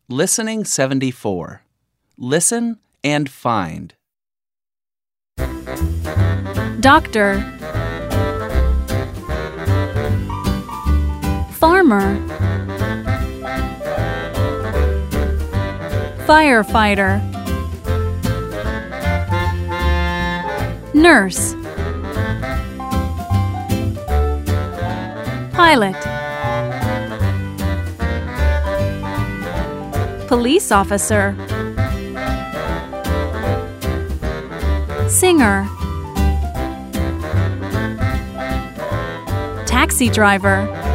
Listening 74. Listen and find. Doctor, farmer, firefighter, nurse, pilot, police officer, singer, taxi driver,